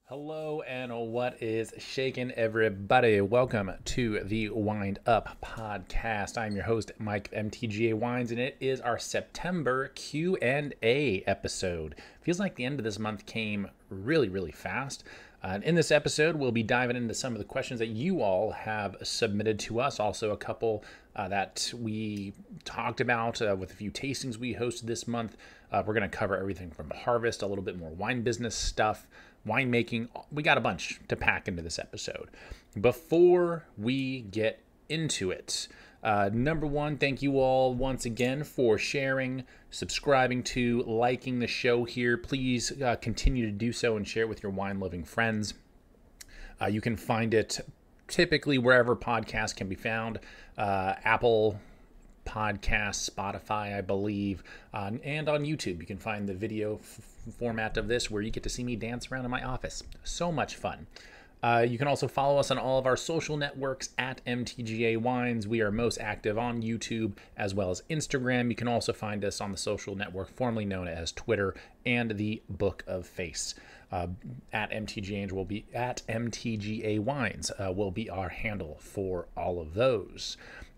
Hello and what is shaking, everybody? Welcome to the Wind Up Podcast. I'm your host, Mike MTGA Wines, and it is our September Q&A episode. Feels like the end of this month came really fast. And in this episode, we'll be diving into some of the questions that you all have submitted to us. Also, a couple that we talked about with a few tastings we hosted this month. We're going to cover everything from harvest, a little bit more wine business stuff, winemaking. We got a bunch to pack into this episode. Before we get into it, number one, thank you all once again for sharing, subscribing to, liking the show here. Please continue to do so and share it with your wine-loving friends. You can find it typically wherever podcasts can be found. Apple Podcasts, Spotify, I believe, and on YouTube. You can find the video format of this where you get to see me dance around in my office. So much fun. You can also follow us on all of our social networks at MTGA Wines. We are most active on YouTube as well as Instagram. You can also find us on the social network formerly known as Twitter and the Book of Face. At MTGA will be at MTGA Wines will be our handle for all of those.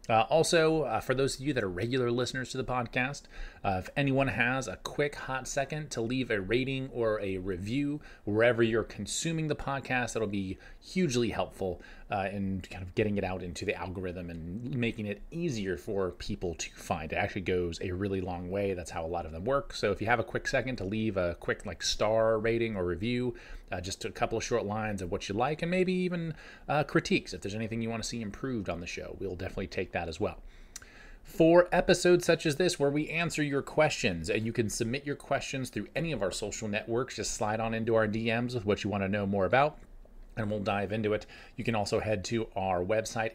Also, for those of you that are regular listeners to the podcast, if anyone has a quick hot second to leave a rating or a review wherever you're consuming the podcast, that'll be hugely helpful in kind of getting it out into the algorithm and making it easier for people to find. It actually goes a really long way. That's how a lot of them work. So if you have a quick second to leave a quick star rating or review, just a couple of short lines of what you like, and maybe even critiques if there's anything you want to see improved on the show, we'll definitely take that as well. For episodes such as this where we answer your questions, you can submit your questions through any of our social networks. Just slide on into our DMs with what you want to know more about, and we'll dive into it. You can also head to our website,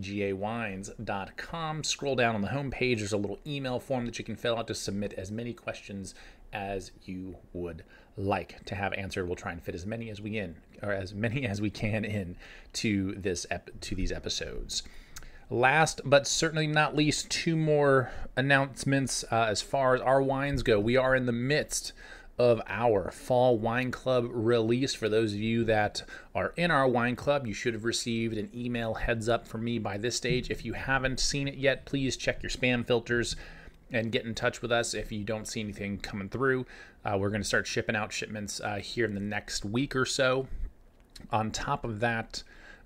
mtgawines.com. Scroll down on the homepage. There's a little email form that you can fill out to submit as many questions as you would like to have answered. We'll try and fit as many as we can in to these episodes. Last but certainly not least, two more announcements as far as our wines go. We are in the midst of our Fall Wine Club release. For those of you that are in our wine club, you should have received an email heads up from me by this stage. If you haven't seen it yet, please check your spam filters and get in touch with us if you don't see anything coming through. We're going to start shipping out shipments here in the next week or so. On top of that,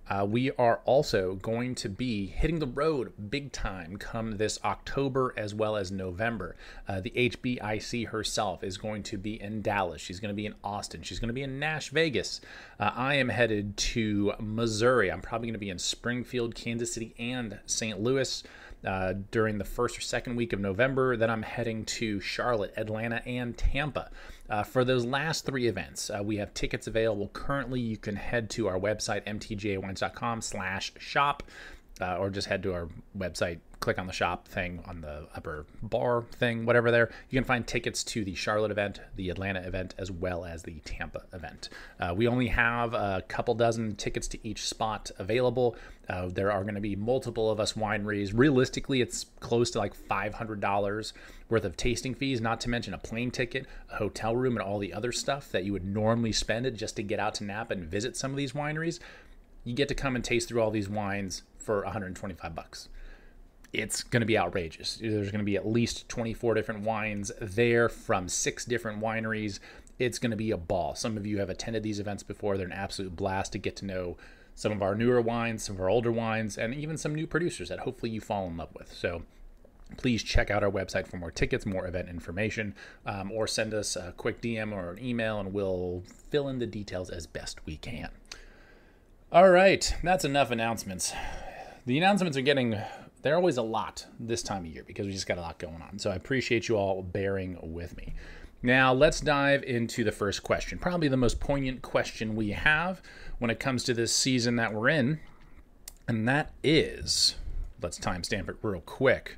we are also going to be hitting the road big time come this October as well as November. The HBIC herself is going to be in Dallas. She's going to be in Austin. She's going to be in Nash Vegas. I am headed to Missouri. I'm probably going to be in Springfield, Kansas City, and St. Louis during the first or second week of November. Then I'm heading to Charlotte, Atlanta, and Tampa. For those last three events, we have tickets available currently. You can head to our website, mtgawines.com/shop, or just head to our website, click on the shop thing on the upper bar thing, whatever there. You can find tickets to the Charlotte event, the Atlanta event, as well as the Tampa event. We only have a couple dozen tickets to each spot available. There are going to be multiple of us wineries. Realistically, it's close to $500 worth of tasting fees, not to mention a plane ticket, a hotel room, and all the other stuff that you would normally spend it just to get out to Napa and visit some of these wineries. You get to come and taste through all these wines for $125. It's going to be outrageous. There's going to be at least 24 different wines there from 6 different wineries. It's going to be a ball. Some of you have attended these events before. They're an absolute blast to get to know some of our newer wines, some of our older wines, and even some new producers that hopefully you fall in love with. So please check out our website for more tickets, more event information, or send us a quick DM or an email, and we'll fill in the details as best we can. All right, that's enough announcements. The announcements they're always a lot this time of year because we just got a lot going on. So I appreciate you all bearing with me. Now let's dive into the first question, probably the most poignant question we have when it comes to this season that we're in. And that is, let's timestamp it real quick.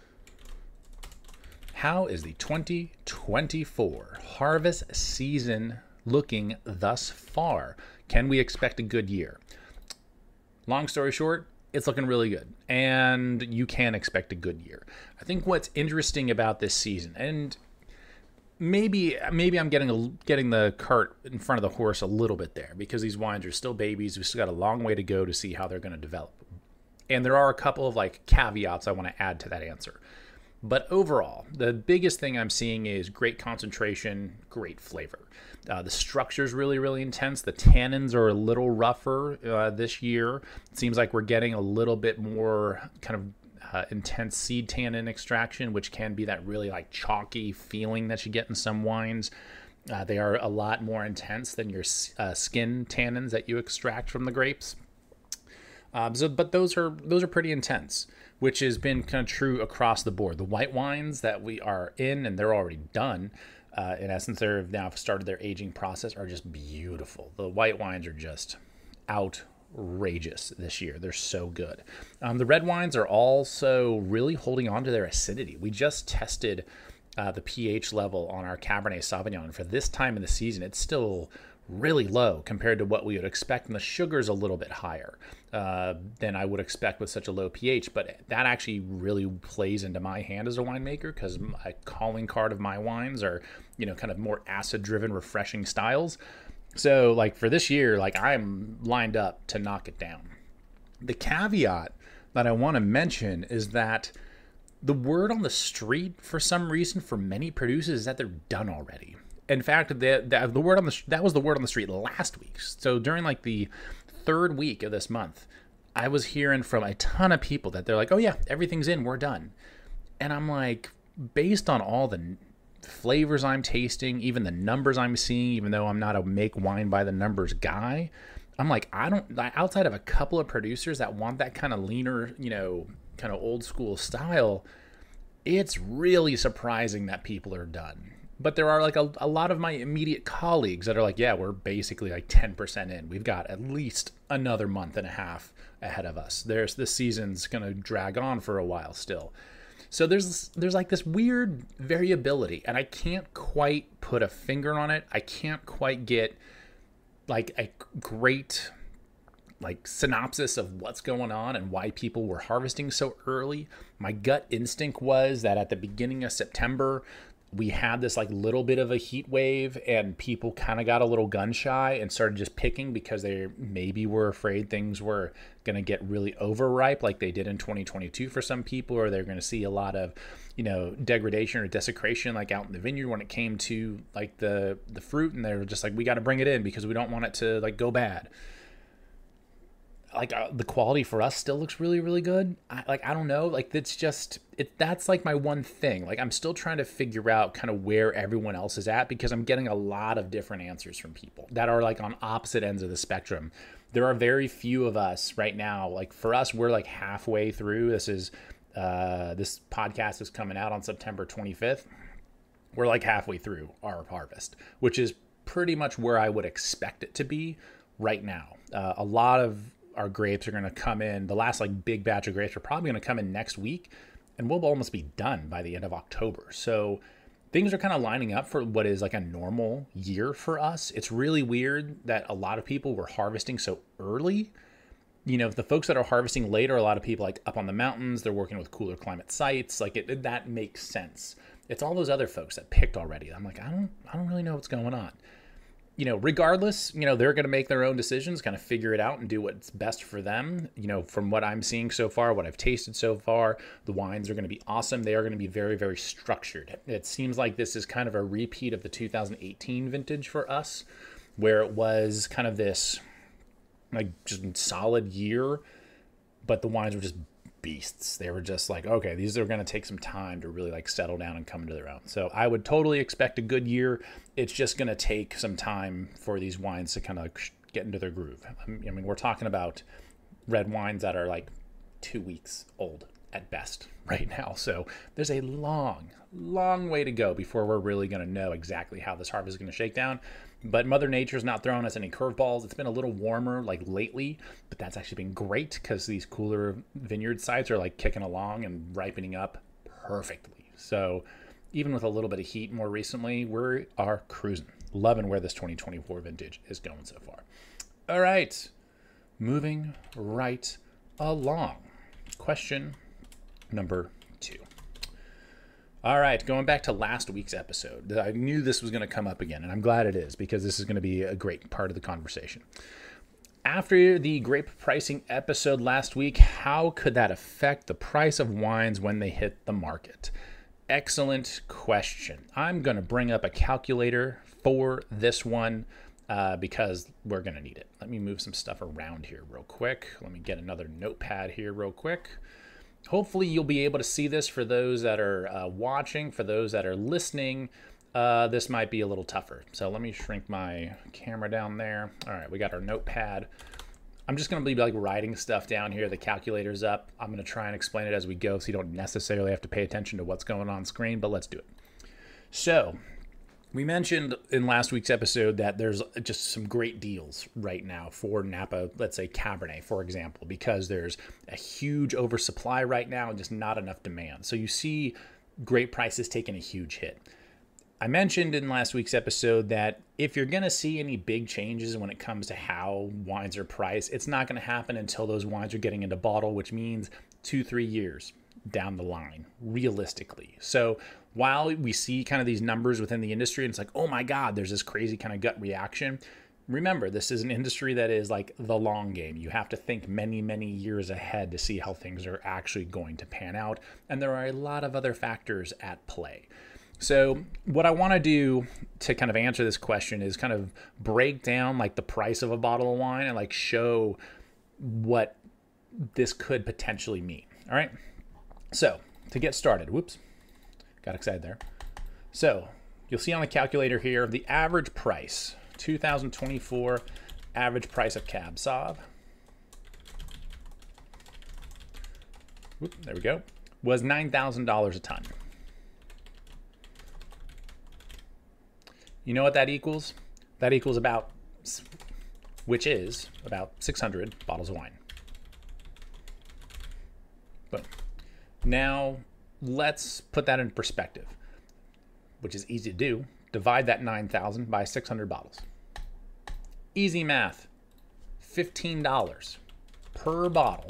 How is the 2024 harvest season looking thus far? Can we expect a good year? Long story short, it's looking really good, and you can expect a good year. I think what's interesting about this season, and maybe I'm getting the cart in front of the horse a little bit there, because these wines are still babies. We still got a long way to go to see how they're going to develop. And there are a couple of like caveats I want to add to that answer. But overall, the biggest thing I'm seeing is great concentration, great flavor. The structure is really, really intense. The tannins are a little rougher this year. It seems like we're getting a little bit more kind of intense seed tannin extraction, which can be that really like chalky feeling that you get in some wines. They are a lot more intense than your skin tannins that you extract from the grapes. But those are pretty intense, which has been kind of true across the board. The white wines that we are in, and they're already done, in essence, they've now started their aging process, are just beautiful. The white wines are just outrageous this year. They're so good. The red wines are also really holding on to their acidity. We just tested the pH level on our Cabernet Sauvignon. For this time in the season, it's still really low compared to what we would expect, and the sugar's a little bit higher than I would expect with such a low pH. But that actually really plays into my hand as a winemaker, because my calling card of my wines are, kind of more acid-driven, refreshing styles. So, like, for this year, like, I'm lined up to knock it down. The caveat that I want to mention is that the word on the street, for some reason, for many producers, is that they're done already. In fact, the word on that was the word on the street last week. So during like the third week of this month, I was hearing from a ton of people that they're like, "Oh yeah, everything's in, we're done." And I'm like, based on all the flavors I'm tasting, even the numbers I'm seeing, even though I'm not a make wine by the numbers guy, I'm like, outside of a couple of producers that want that kind of leaner, kind of old school style, it's really surprising that people are done. But there are like a lot of my immediate colleagues that are like, yeah, we're basically like 10% in. We've got at least another month and a half ahead of us. This season's going to drag on for a while still. So there's like this weird variability, and I can't quite put a finger on it. I can't quite get like a great like synopsis of what's going on and why people were harvesting so early. My gut instinct was that at the beginning of September, we had this like little bit of a heat wave, and people kind of got a little gun shy and started just picking because they maybe were afraid things were going to get really overripe like they did in 2022 for some people, or they're going to see a lot of, degradation or desecration like out in the vineyard when it came to like the fruit, and they were just like, we got to bring it in because we don't want it to like go bad. Like the quality for us still looks really, really good. I don't know. Like that's like my one thing. Like I'm still trying to figure out kind of where everyone else is at, because I'm getting a lot of different answers from people that are like on opposite ends of the spectrum. There are very few of us right now. Like for us, we're like halfway through. This podcast is coming out on September 25th. We're like halfway through our harvest, which is pretty much where I would expect it to be right now. A lot of our grapes are going to come in. The last like big batch of grapes are probably going to come in next week, and we'll almost be done by the end of October. So things are kind of lining up for what is like a normal year for us. It's really weird that a lot of people were harvesting so early. The folks that are harvesting later, a lot of people like up on the mountains, they're working with cooler climate sites. Like that makes sense. It's all those other folks that picked already. I'm like, I don't really know what's going on. Regardless, they're going to make their own decisions, kind of figure it out and do what's best for them. From what I'm seeing so far, what I've tasted so far, the wines are going to be awesome. They are going to be very, very structured. It seems like this is kind of a repeat of the 2018 vintage for us, where it was kind of this like just solid year, but the wines were just beasts. They were just like, okay, these are going to take some time to really like settle down and come into their own. So I would totally expect a good year. It's just going to take some time for these wines to kind of get into their groove. I mean, we're talking about red wines that are like 2 weeks old at best right now. So there's a long, long way to go before we're really going to know exactly how this harvest is going to shake down. But Mother Nature's not throwing us any curveballs. It's been a little warmer like lately, but that's actually been great because these cooler vineyard sites are like kicking along and ripening up perfectly. So even with a little bit of heat more recently, we are cruising. Loving where this 2024 vintage is going so far. All right, moving right along. Question number 2. All right, going back to last week's episode, I knew this was going to come up again, and I'm glad it is because this is going to be a great part of the conversation. After the grape pricing episode last week, how could that affect the price of wines when they hit the market? Excellent question. I'm going to bring up a calculator for this one because we're going to need it. Let me move some stuff around here real quick. Let me get another notepad here real quick. Hopefully you'll be able to see this for those that are watching. For those that are listening, this might be a little tougher. So let me shrink my camera down there. All right, we got our notepad. I'm just going to be like writing stuff down here. The calculator's up. I'm going to try and explain it as we go so you don't necessarily have to pay attention to what's going on screen, but let's do it. So we mentioned in last week's episode that there's just some great deals right now for Napa, let's say Cabernet, for example, because there's a huge oversupply right now and just not enough demand. So you see grape prices taking a huge hit. I mentioned in last week's episode that if you're going to see any big changes when it comes to how wines are priced, it's not going to happen until those wines are getting into bottle, which means 2-3 years down the line, realistically. So while we see kind of these numbers within the industry, and it's like, oh my God, there's this crazy kind of gut reaction. Remember, this is an industry that is like the long game. You have to think many, many years ahead to see how things are actually going to pan out. And there are a lot of other factors at play. So what I want to do to kind of answer this question is kind of break down like the price of a bottle of wine and like show what this could potentially mean. All right. So to get started, whoops, got excited there. So you'll see on the calculator here, the average price, 2024 average price of Cab Sauv. Whoop, there we go. Was $9,000 a ton. You know what that equals? That equals about, which is about 600 bottles of wine. Boom. Now, let's put that in perspective, which is easy to do. Divide that 9,000 by 600 bottles. Easy math. $15 per bottle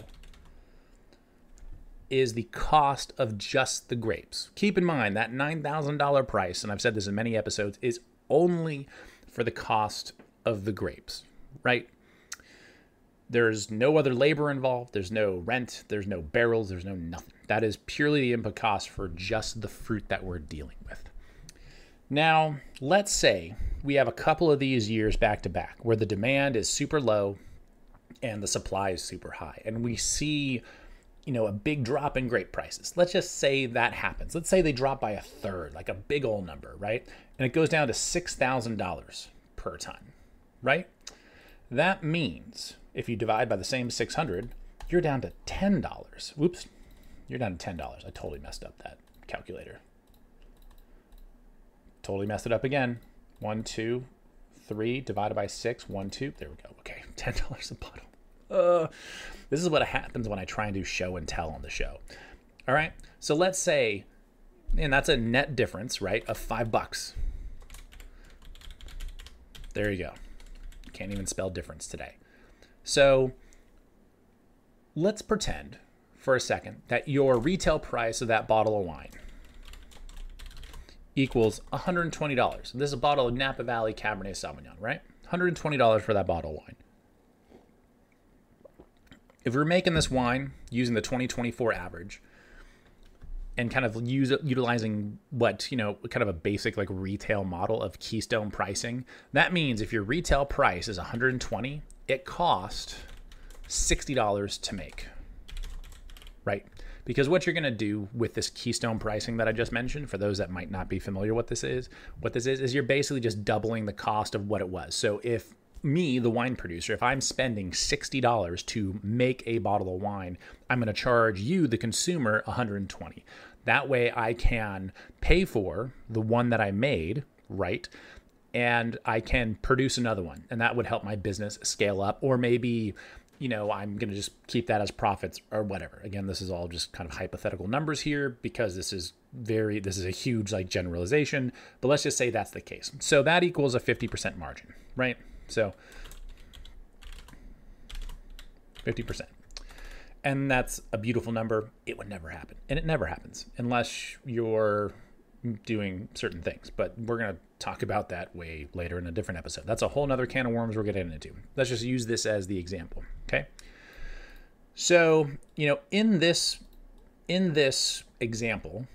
is the cost of just the grapes. Keep in mind that $9,000 price, and I've said this in many episodes, is only for the cost of the grapes, right? There's no other labor involved. There's no rent. There's no barrels. There's no nothing. That is purely the input cost for just the fruit that we're dealing with. Now, let's say we have a couple of these years back to back where the demand is super low and the supply is super high. And we see, a big drop in grape prices. Let's just say that happens. Let's say they drop by a third, like a big old number, right? And it goes down to $6,000 per ton, right? That means if you divide by the same 600, you're down to $10. Whoops, you're down to $10. I totally messed up that calculator. Totally messed it up again. 1, 2, 3 divided by 6, 1, 2. There we go. Okay, $10 a bottle. This is what happens when I try and do show and tell on the show. All right, so let's say, and that's a net difference, right, of $5. There you go. Can't even spell difference today. So let's pretend for a second that your retail price of that bottle of wine equals $120. This is a bottle of Napa Valley Cabernet Sauvignon, right? $120 for that bottle of wine. If we're making this wine using the 2024 average and kind of utilizing what, kind of a basic like retail model of Keystone pricing, that means if your retail price is $120, it cost $60 to make, right? Because what you're going to do with this Keystone pricing that I just mentioned, for those that might not be familiar what this is you're basically just doubling the cost of what it was. So if me, the wine producer, if I'm spending $60 to make a bottle of wine, I'm going to charge you, the consumer, $120. That way I can pay for the one that I made, right? And I can produce another one. And that would help my business scale up. Or maybe, I'm going to just keep that as profits or whatever. Again, this is all just kind of hypothetical numbers here because this is a huge like generalization. But let's just say that's the case. So that equals a 50% margin, right? So 50%. And that's a beautiful number. It would never happen. And it never happens unless you're doing certain things, but we're going to talk about that way later in a different episode. That's a whole nother can of worms we're getting into. Let's just use this as the example. Okay. So, in this example,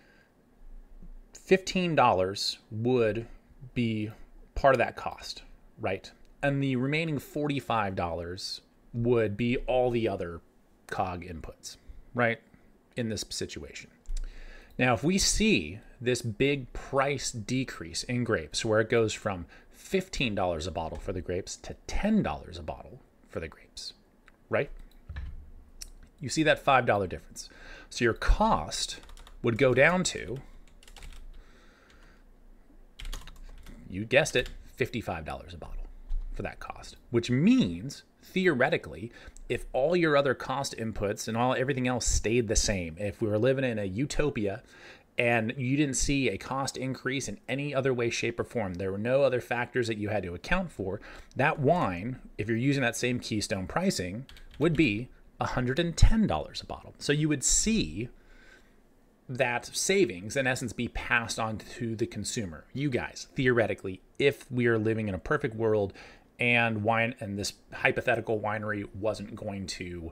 $15 would be part of that cost, right? And the remaining $45 would be all the other COG inputs, right? In this situation. Now, if we see this big price decrease in grapes, where it goes from $15 a bottle for the grapes to $10 a bottle for the grapes, right? You see that $5 difference. So your cost would go down to, you guessed it, $55 a bottle for that cost, which means theoretically, if all your other cost inputs and everything else stayed the same, if we were living in a utopia and you didn't see a cost increase in any other way, shape, or form, there were no other factors that you had to account for, that wine, if you're using that same Keystone pricing, would be $110 a bottle. So you would see that savings, in essence, be passed on to the consumer. You guys, theoretically, if we are living in a perfect world and this hypothetical winery wasn't going to,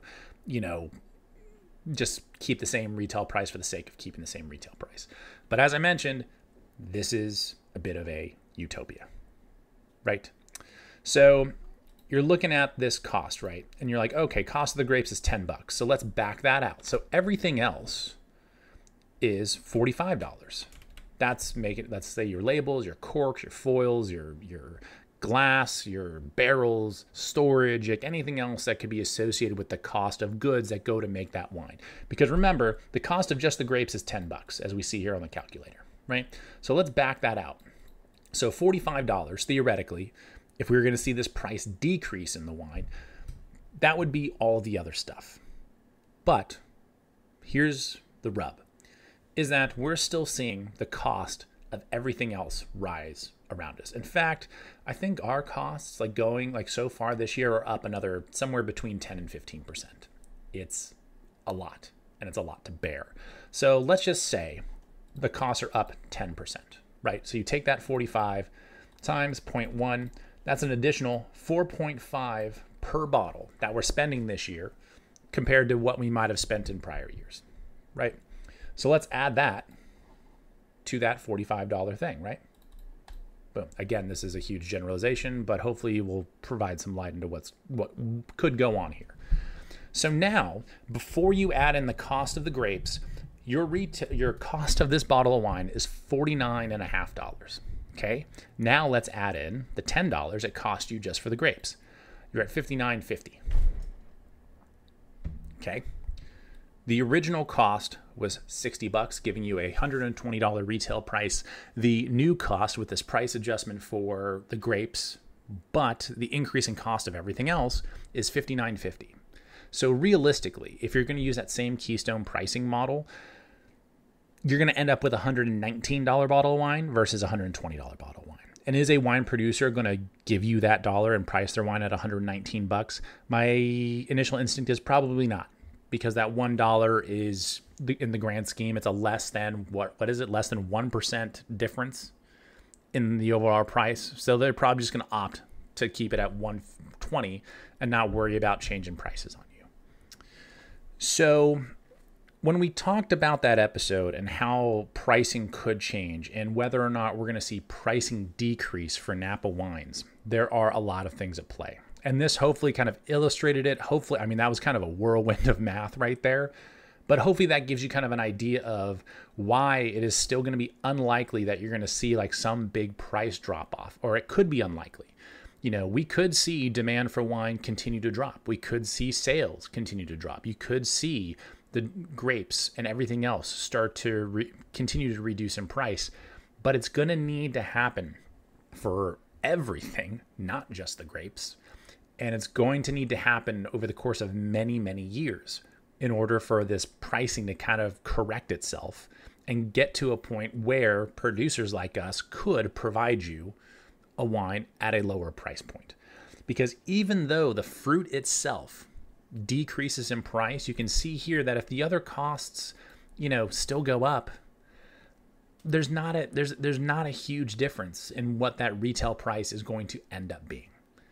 just keep the same retail price for the sake of keeping the same retail price. But as I mentioned, this is a bit of a utopia, right? So you're looking at this cost, right? And you're like, okay, cost of the grapes is $10. So let's back that out. So everything else is $45. Let's say your labels, your corks, your foils, your glass, your barrels, storage, like anything else that could be associated with the cost of goods that go to make that wine. Because remember, the cost of just the grapes is $10, as we see here on the calculator, right? So let's back that out. So $45, theoretically, if we were going to see this price decrease in the wine, that would be all the other stuff. But here's the rub, is that we're still seeing the cost of everything else rise around us. In fact, I think our costs so far this year are up another somewhere between 10 and 15%. It's a lot, and it's a lot to bear. So let's just say the costs are up 10%, right? So you take that 45 times 0.1, that's an additional 4.5 per bottle that we're spending this year compared to what we might have spent in prior years, right? So let's add that to that $45 thing, right? Boom. Again, this is a huge generalization, but hopefully we'll provide some light into what could go on here. So now, before you add in the cost of the grapes, your cost of this bottle of wine is $49.50. Okay. Now let's add in the $10 it cost you just for the grapes. You're at $59.50. Okay. The original cost was $60, giving you a $120 retail price. The new cost with this price adjustment for the grapes, but the increase in cost of everything else is $59.50. So realistically, if you're going to use that same Keystone pricing model, you're going to end up with a $119 bottle of wine versus a $120 bottle of wine. And is a wine producer going to give you that dollar and price their wine at $119? My initial instinct is probably not, because that $1 is, in the grand scheme, it's a less than, what is it? Less than 1% difference in the overall price. So they're probably just going to opt to keep it at $120 and not worry about changing prices on you. So when we talked about that episode and how pricing could change and whether or not we're going to see pricing decrease for Napa wines, there are a lot of things at play. And this hopefully kind of illustrated it. Hopefully, that was kind of a whirlwind of math right there. But hopefully that gives you kind of an idea of why it is still going to be unlikely that you're going to see like some big price drop off, or it could be unlikely. We could see demand for wine continue to drop. We could see sales continue to drop. You could see the grapes and everything else start to continue to reduce in price. But it's going to need to happen for everything, not just the grapes. And it's going to need to happen over the course of many, many years in order for this pricing to kind of correct itself and get to a point where producers like us could provide you a wine at a lower price point. Because even though the fruit itself decreases in price, you can see here that if the other costs, still go up, there's not a huge difference in what that retail price is going to end up being.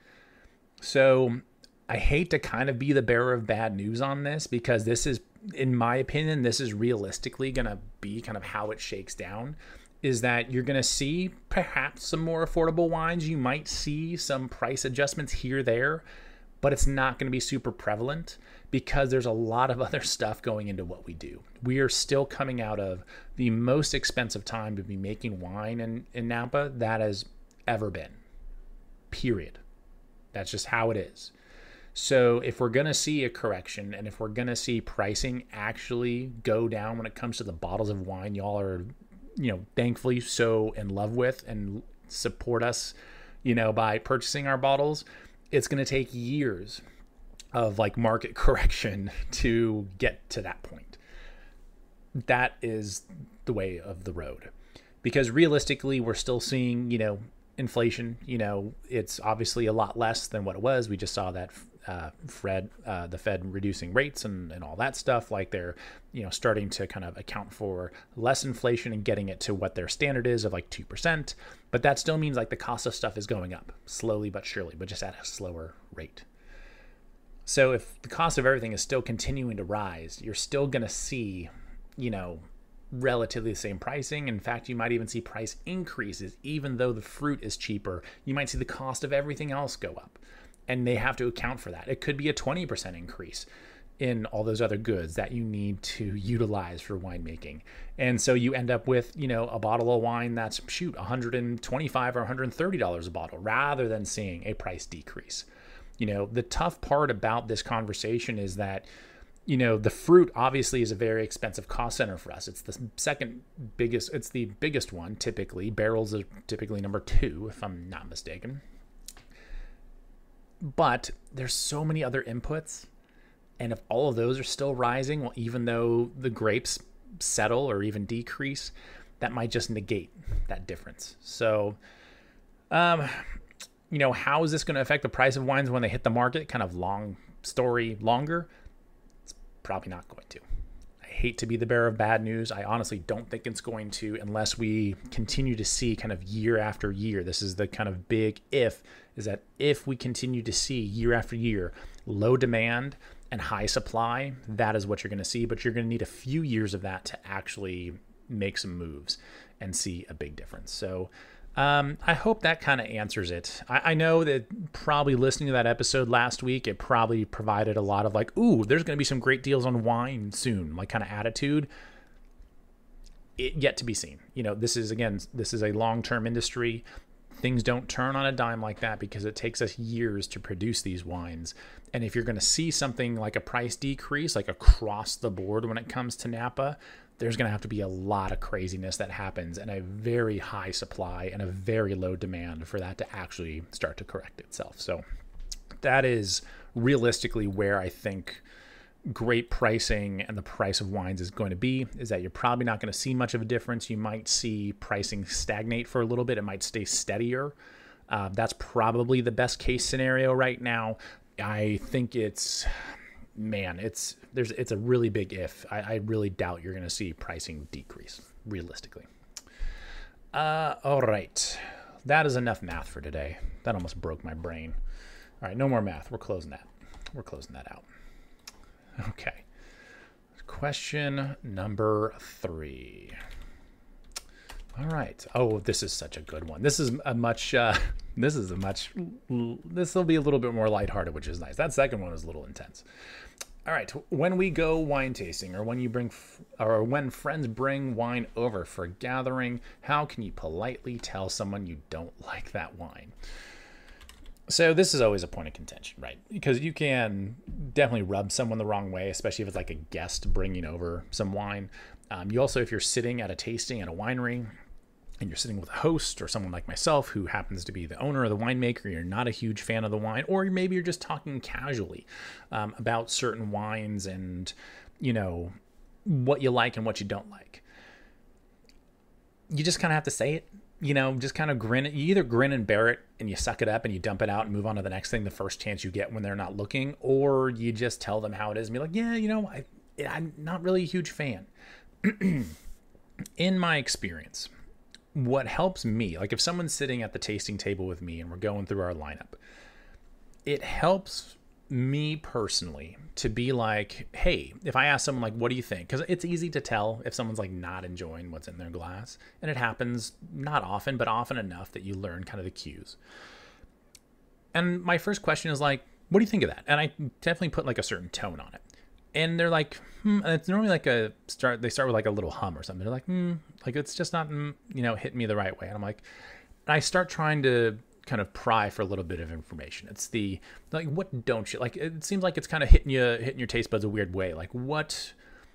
So I hate to kind of be the bearer of bad news on this, because this is, in my opinion, this is realistically going to be kind of how it shakes down, is that you're going to see perhaps some more affordable wines. You might see some price adjustments here, there, but it's not going to be super prevalent because there's a lot of other stuff going into what we do. We are still coming out of the most expensive time to be making wine in Napa that has ever been, period. That's just how it is. So if we're going to see a correction, and if we're going to see pricing actually go down when it comes to the bottles of wine y'all are, thankfully so in love with and support us, by purchasing our bottles, it's going to take years of like market correction to get to that point. That is the way of the road, because realistically, we're still seeing, inflation. It's obviously a lot less than what it was. We just saw that the Fed reducing rates and all that stuff. Like they're, starting to kind of account for less inflation and getting it to what their standard is of like 2%. But that still means like the cost of stuff is going up slowly but surely, but just at a slower rate. So if the cost of everything is still continuing to rise, you're still going to see, relatively the same pricing. In fact, you might even see price increases. Even though the fruit is cheaper, you might see the cost of everything else go up, and they have to account for that. It could be a 20% increase in all those other goods that you need to utilize for winemaking. And so you end up with, a bottle of wine that's $125 or $130 a bottle, rather than seeing a price decrease. The tough part about this conversation is that, the fruit obviously is a very expensive cost center for us. It's the second biggest, it's the biggest one typically. Barrels are typically number 2, if I'm not mistaken. But there's so many other inputs. And if all of those are still rising, well, even though the grapes settle or even decrease, that might just negate that difference. So, how is this going to affect the price of wines when they hit the market? Kind of long story longer. It's probably not going to. I hate to be the bearer of bad news. I honestly don't think it's going to, unless we continue to see kind of year after year. This is the kind of big if, is that if we continue to see year after year low demand and high supply, that is what you're going to see. But you're going to need a few years of that to actually make some moves and see a big difference. So I hope that kind of answers it. I know that probably listening to that episode last week, it probably provided a lot of like, ooh, there's going to be some great deals on wine soon, like kind of attitude. It yet to be seen. This is a long-term industry. Things don't turn on a dime like that because it takes us years to produce these wines. And if you're going to see something like a price decrease, like across the board when it comes to Napa, there's going to have to be a lot of craziness that happens and a very high supply and a very low demand for that to actually start to correct itself. So that is realistically where I think great pricing and the price of wines is going to be, is that you're probably not going to see much of a difference. You might see pricing stagnate for a little bit. It might stay steadier. That's probably the best case scenario right now. I think it's a really big if. I really doubt you're going to see pricing decrease realistically. All right. That is enough math for today. That almost broke my brain. All right. No more math. We're closing that out. Okay. Question number 3. All right. Oh, this is such a good one. This will be a little bit more lighthearted, which is nice. That second one is a little intense. All right. When we go wine tasting, or when friends bring wine over for a gathering, how can you politely tell someone you don't like that wine? So this is always a point of contention, right? Because you can definitely rub someone the wrong way, especially if it's like a guest bringing over some wine. You also, if you're sitting at a tasting at a winery and you're sitting with a host or someone like myself who happens to be the owner of the winemaker, you're not a huge fan of the wine, or maybe you're just talking casually about certain wines and, what you like and what you don't like. You just kind of have to say it. Just kind of grin. You either grin and bear it and you suck it up and you dump it out and move on to the next thing the first chance you get when they're not looking, or you just tell them how it is and be like, yeah, I'm not really a huge fan. in my experience, what helps me, like if someone's sitting at the tasting table with me and we're going through our lineup, it helps me personally to be like, hey, if I ask someone like, what do you think? Because it's easy to tell if someone's like not enjoying what's in their glass. And it happens not often, but often enough that you learn kind of the cues. And my first question is like, what do you think of that? And I definitely put like a certain tone on it. And they're like, and it's normally like they start with like a little hum or something. They're like, like it's just not, hitting me the right way. And I'm like, and I start trying to kind of pry for a little bit of information. It's the, like, what don't you like? It seems like it's kind of hitting your taste buds a weird way. Like what,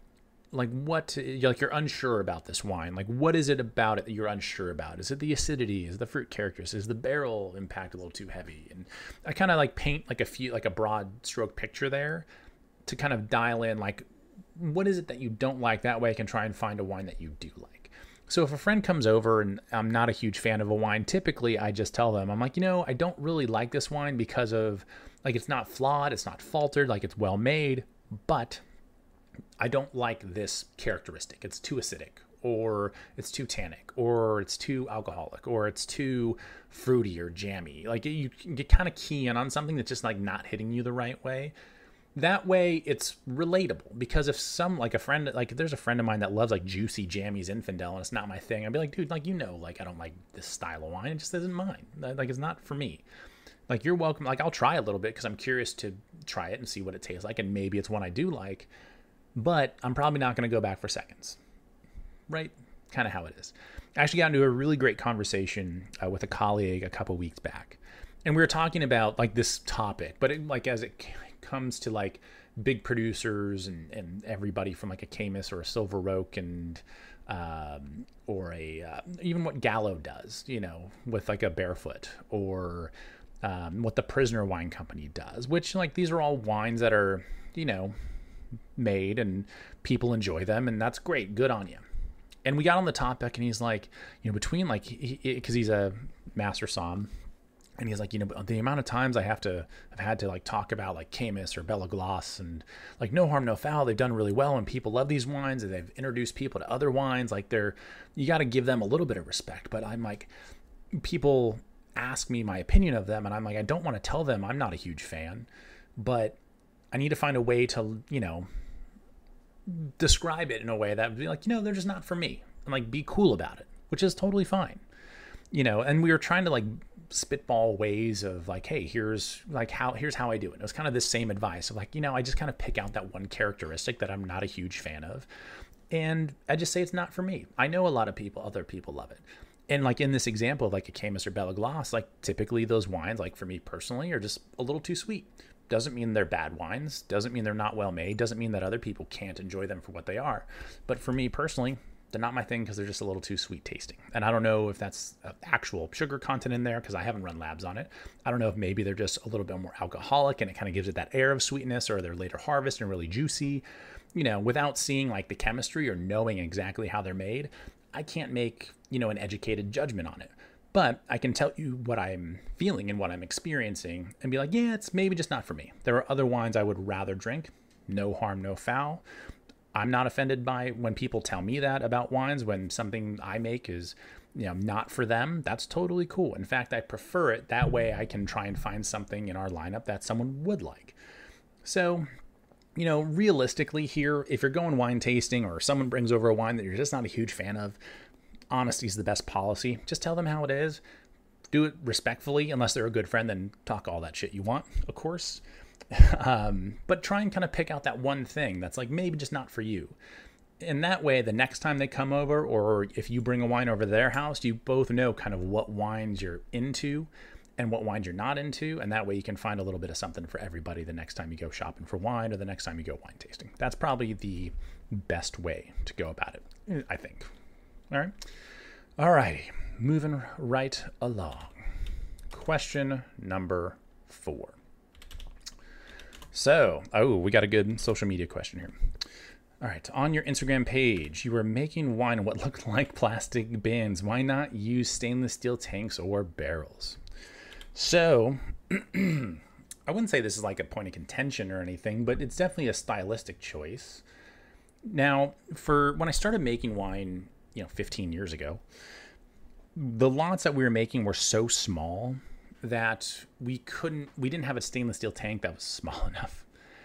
you're unsure about this wine. Like, what is it about it that you're unsure about? Is it the acidity? Is it the fruit characteristics? Is the barrel impact a little too heavy? And I kind of like paint like a broad stroke picture there to kind of dial in, like, what is it that you don't like? That way I can try and find a wine that you do like. So if a friend comes over and I'm not a huge fan of a wine, typically I just tell them, I'm like, I don't really like this wine because of, like, it's not flawed, it's not faltered, like it's well made, but I don't like this characteristic. It's too acidic, or it's too tannic, or it's too alcoholic, or it's too fruity or jammy. Like you get kind of key in on something that's just like not hitting you the right way. That way it's relatable, because if there's a friend of mine that loves like juicy jammy Zinfandel and it's not my thing, I'd be like, dude, like, like I don't like this style of wine. It just isn't mine. Like it's not for me. Like you're welcome. Like I'll try a little bit because I'm curious to try it and see what it tastes like. And maybe it's one I do like, but I'm probably not going to go back for seconds. Right? Kind of how it is. I actually got into a really great conversation with a colleague a couple weeks back. And we were talking about like this topic, but as it comes to like big producers and everybody from like a Caymus or a Silver Oak and or even what Gallo does, with like a Barefoot, or what the Prisoner Wine Company does, which like these are all wines that are, made and people enjoy them, and that's great. Good on you. And we got on the topic and he's like, between like, because he's a master som. And he's like, the amount of times I've had to like talk about like Caymus or Bella Gloss and like No Harm, No Foul, they've done really well and people love these wines and they've introduced people to other wines. Like you got to give them a little bit of respect. But I'm like, people ask me my opinion of them and I'm like, I don't want to tell them I'm not a huge fan, but I need to find a way to, describe it in a way that would be like, they're just not for me, and like be cool about it, which is totally fine. And we were trying to like spitball ways of like, hey, here's how I do it. It was kind of the same advice of like, I just kind of pick out that one characteristic that I'm not a huge fan of, and I just say it's not for me. I know a lot of other people love it. And like in this example of like a Caymus or Bella Gloss, like typically those wines, like for me personally, are just a little too sweet. Doesn't mean they're bad wines. Doesn't mean they're not well made. Doesn't mean that other people can't enjoy them for what they are. But for me personally, they're not my thing because they're just a little too sweet tasting. And I don't know if that's actual sugar content in there because I haven't run labs on it. I don't know if maybe they're just a little bit more alcoholic and it kind of gives it that air of sweetness, or they're later harvest and really juicy. Without seeing like the chemistry or knowing exactly how they're made, I can't make, an educated judgment on it. But I can tell you what I'm feeling and what I'm experiencing and be like, yeah, it's maybe just not for me. There are other wines I would rather drink. No harm, no foul. I'm not offended by when people tell me that about wines, when something I make is, not for them. That's totally cool. In fact, I prefer it. That way I can try and find something in our lineup that someone would like. So, realistically here, if you're going wine tasting or someone brings over a wine that you're just not a huge fan of, honesty is the best policy. Just tell them how it is. Do it respectfully, unless they're a good friend, then talk all that shit you want, of course. But try and kind of pick out that one thing that's like maybe just not for you. And that way, the next time they come over, or if you bring a wine over to their house, you both know kind of what wines you're into and what wines you're not into. And that way you can find a little bit of something for everybody the next time you go shopping for wine or the next time you go wine tasting. That's probably the best way to go about it, I think. All righty. Moving right along. Question number 4. So, we got a good social media question here. All right. On your Instagram page, you were making wine in what looked like plastic bins. Why not use stainless steel tanks or barrels? So, I wouldn't say this is like a point of contention or anything, but it's definitely a stylistic choice. Now, for when I started making wine, 15 years ago. The lots that we were making were so small that we didn't have a stainless steel tank that was small enough.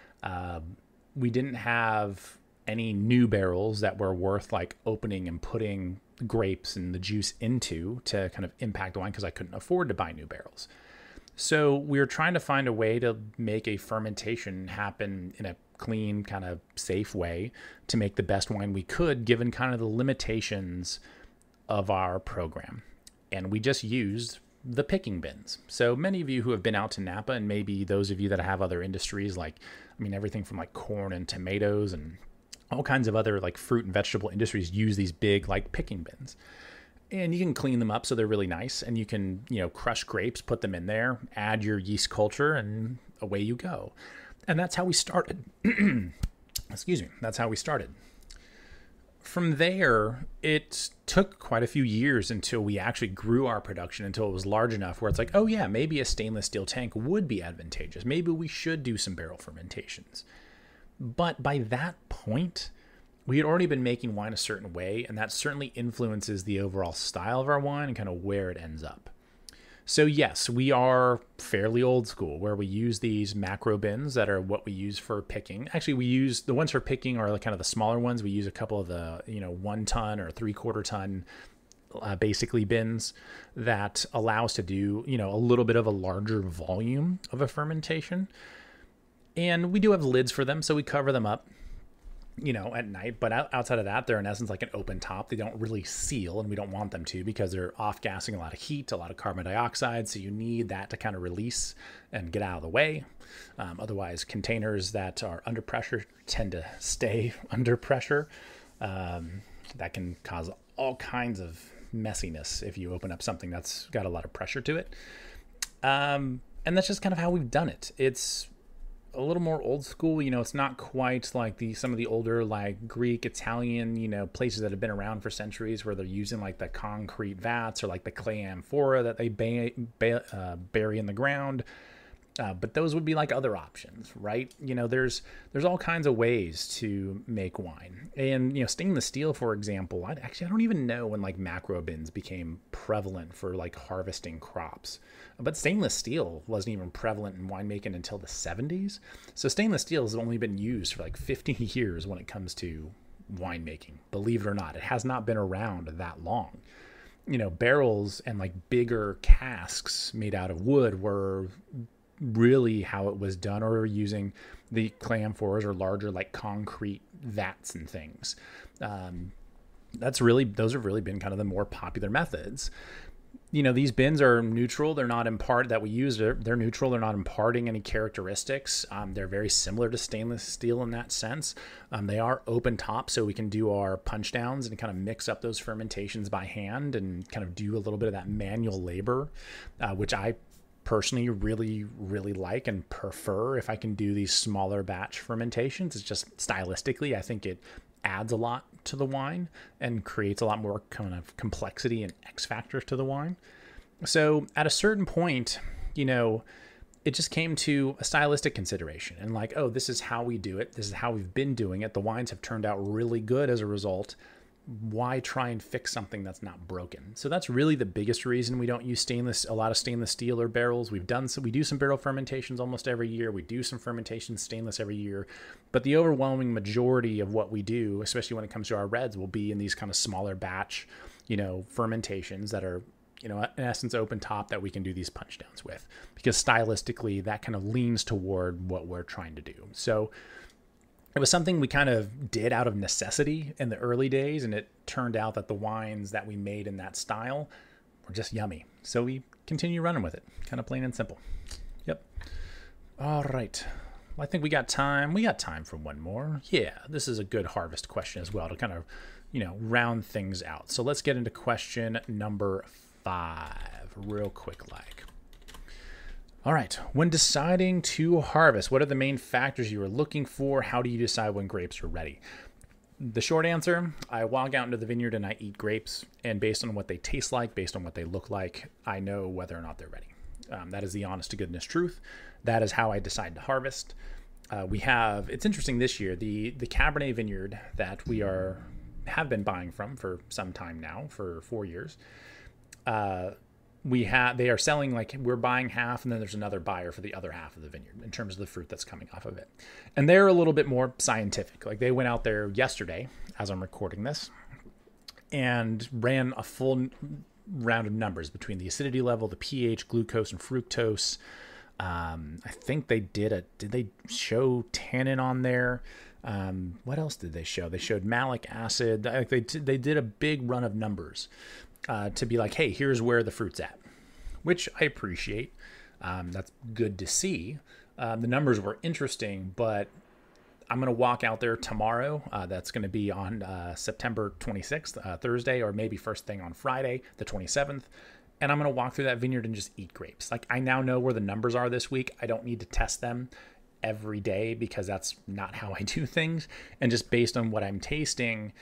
We didn't have any new barrels that were worth like opening and putting grapes and the juice into to kind of impact the wine, because I couldn't afford to buy new barrels. So we were trying to find a way to make a fermentation happen in a clean, kind of safe way to make the best wine we could, given kind of the limitations of our program. And we just used the picking bins. So many of you who have been out to Napa, and maybe those of you that have other industries, like, everything from like corn and tomatoes and all kinds of other like fruit and vegetable industries, use these big like picking bins. And you can clean them up so they're really nice, and you can, crush grapes, put them in there, add your yeast culture, and away you go. And that's how we started. Excuse me. That's how we started. From there, it took quite a few years until we actually grew our production, until it was large enough where it's like, oh yeah, maybe a stainless steel tank would be advantageous. Maybe we should do some barrel fermentations. But by that point, we had already been making wine a certain way, and that certainly influences the overall style of our wine and kind of where it ends up. So yes, we are fairly old school, where we use these macro bins that are what we use for picking. Actually, we use the ones for picking are kind of the smaller ones. We use a couple of the 1 ton or 3/4 ton basically bins that allow us to do a little bit of a larger volume of a fermentation. And we do have lids for them, so we cover them up at night. But outside of that, they're in essence like an open top. They don't really seal, and we don't want them to, because they're off-gassing a lot of heat, a lot of carbon dioxide. So you need that to kind of release and get out of the way. Otherwise, containers that are under pressure tend to stay under pressure. That can cause all kinds of messiness if you open up something that's got a lot of pressure to it. And that's just kind of how we've done it. It's a little more old school. It's not quite like some of the older like Greek, Italian, places that have been around for centuries, where they're using like the concrete vats or like the clay amphora that they bury in the ground. But those would be like other options, right? There's all kinds of ways to make wine. And, stainless steel, for example, I don't even know when like macro bins became prevalent for like harvesting crops. But stainless steel wasn't even prevalent in winemaking until the 70s. So stainless steel has only been used for like 50 years when it comes to winemaking. Believe it or not, it has not been around that long. Barrels and like bigger casks made out of wood were really how it was done, or using the clay amphoras or larger like concrete vats and things. Those have really been kind of the more popular methods. These bins are neutral. They're not that we use. They're neutral. They're not imparting any characteristics. They're very similar to stainless steel in that sense. They are open top, so we can do our punch downs and kind of mix up those fermentations by hand and kind of do a little bit of that manual labor, which I personally really, really like and prefer if I can do these smaller batch fermentations. It's just stylistically, I think it adds a lot to the wine and creates a lot more kind of complexity and X factor to the wine. So at a certain point, it just came to a stylistic consideration and like, oh, this is how we do it. This is how we've been doing it. The wines have turned out really good as a result. Why try and fix something that's not broken? So that's really the biggest reason we don't use a lot of stainless steel or barrels. We do some barrel fermentations almost every year. We do some fermentation stainless every year, but the overwhelming majority of what we do, especially when it comes to our reds, will be in these kind of smaller batch, fermentations that are, in essence, open top, that we can do these punch downs with, because stylistically that kind of leans toward what we're trying to do. So it was something we kind of did out of necessity in the early days, and it turned out that the wines that we made in that style were just yummy. So we continue running with it, kind of plain and simple. Yep. All right. Well, I think we got time. We got time for one more. Yeah, this is a good harvest question as well to kind of, round things out. So let's get into question number 5 real quick like. All right. When deciding to harvest, what are the main factors you are looking for? How do you decide when grapes are ready? The short answer, I walk out into the vineyard and I eat grapes, and based on what they taste like, based on what they look like, I know whether or not they're ready. That is the honest to goodness truth. That is how I decide to harvest. It's interesting this year, the Cabernet vineyard that we are have been buying from for some time now, for 4 years. They are selling, like, we're buying half, and then there's another buyer for the other half of the vineyard in terms of the fruit that's coming off of it. And they're a little bit more scientific. Like, they went out there yesterday, as I'm recording this, and ran a full round of numbers between the acidity level, the pH, glucose, and fructose. I think did they show tannin on there? What else did they show? They showed malic acid. They did a big run of numbers to be like, hey, here's where the fruit's at, which I appreciate. That's good to see. The numbers were interesting, but I'm going to walk out there tomorrow. That's going to be on September 26th, Thursday, or maybe first thing on Friday, the 27th. And I'm going to walk through that vineyard and just eat grapes. Like, I now know where the numbers are this week. I don't need to test them every day because that's not how I do things. And just based on what I'm tasting,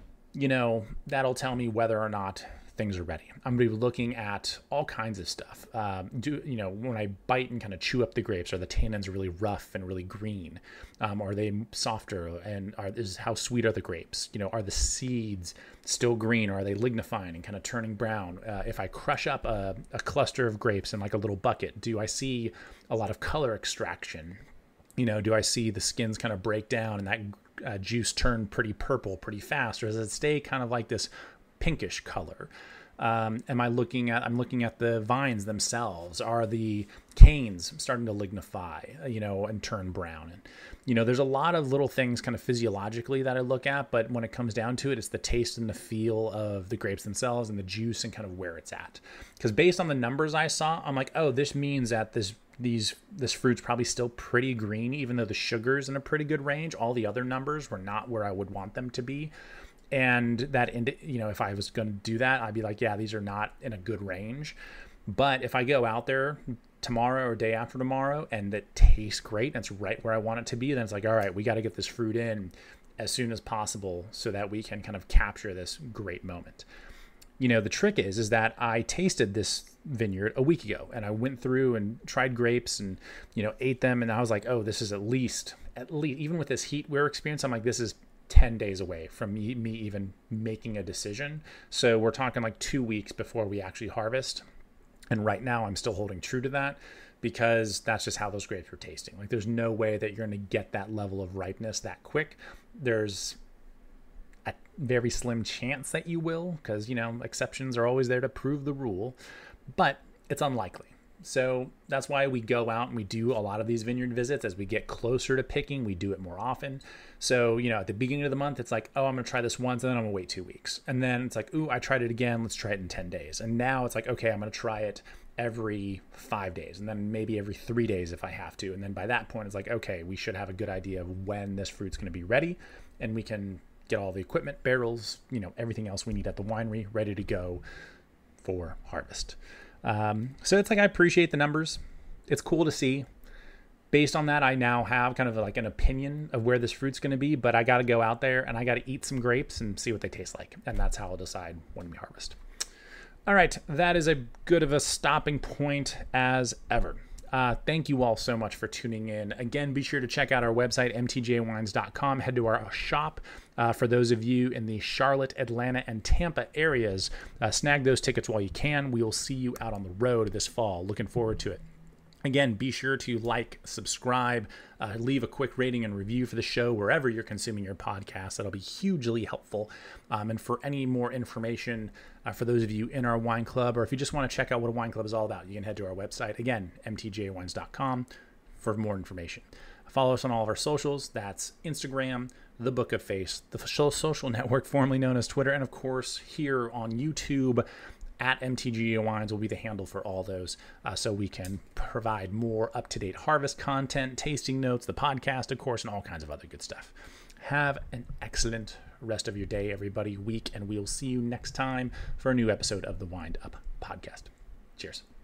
that'll tell me whether or not things are ready. I'm going to be looking at all kinds of stuff. When I bite and kind of chew up the grapes, are the tannins really rough and really green? Are they softer? And how sweet are the grapes? Are the seeds still green, or are they lignifying and kind of turning brown? If I crush up a cluster of grapes in like a little bucket, do I see a lot of color extraction? Do I see the skins kind of break down and that juice turn pretty purple pretty fast, or does it stay kind of like this pinkish color? I'm looking at the vines themselves. Are the canes starting to lignify, and turn brown? And, there's a lot of little things kind of physiologically that I look at, but when it comes down to it, it's the taste and the feel of the grapes themselves and the juice and kind of where it's at. Because based on the numbers I saw, I'm like, oh, this means that this fruit's probably still pretty green, even though the sugar's in a pretty good range. All the other numbers were not where I would want them to be. And that, if I was going to do that, I'd be like, yeah, these are not in a good range. But if I go out there tomorrow or day after tomorrow and it tastes great and it's right where I want it to be, then it's like, all right, we got to get this fruit in as soon as possible so that we can kind of capture this great moment. The trick is that I tasted this vineyard a week ago, and I went through and tried grapes and, ate them. And I was like, oh, this is at least, even with this heat we're experiencing, I'm like, this is 10 days away from me even making a decision. So we're talking like 2 weeks before we actually harvest. And right now I'm still holding true to that because that's just how those grapes were tasting. Like, there's no way that you're going to get that level of ripeness that quick. There's a very slim chance that you will, because, exceptions are always there to prove the rule, but it's unlikely. So that's why we go out and we do a lot of these vineyard visits. As we get closer to picking, we do it more often. So, at the beginning of the month, it's like, oh, I'm going to try this once, and then I'm going to wait 2 weeks. And then it's like, ooh, I tried it again. Let's try it in 10 days. And now it's like, okay, I'm going to try it every 5 days, and then maybe every 3 days if I have to. And then by that point, it's like, okay, we should have a good idea of when this fruit's going to be ready, and we can get all the equipment, barrels, everything else we need at the winery ready to go for harvest. So it's like, I appreciate the numbers. It's cool to see. Based on that, I now have kind of like an opinion of where this fruit's going to be, but I got to go out there and I got to eat some grapes and see what they taste like. And that's how I'll decide when we harvest. All right. That is a good of a stopping point as ever. Thank you all so much for tuning in. Again, be sure to check out our website, mtjwines.com. Head to our shop. For those of you in the Charlotte, Atlanta, and Tampa areas, snag those tickets while you can. We will see you out on the road this fall. Looking forward to it. Again, be sure to like, subscribe, leave a quick rating and review for the show wherever you're consuming your podcast. That'll be hugely helpful. And for any more information, for those of you in our wine club, or if you just want to check out what a wine club is all about, you can head to our website, again, mtjwines.com, for more information. Follow us on all of our socials. That's Instagram, The Book of Face, the social network formerly known as Twitter, and of course here on YouTube, at MTGA Wines will be the handle for all those, so we can provide more up-to-date harvest content, tasting notes, the podcast, of course, and all kinds of other good stuff. Have an excellent rest of your day, everybody, week, and we'll see you next time for a new episode of the Wind Up Podcast. Cheers.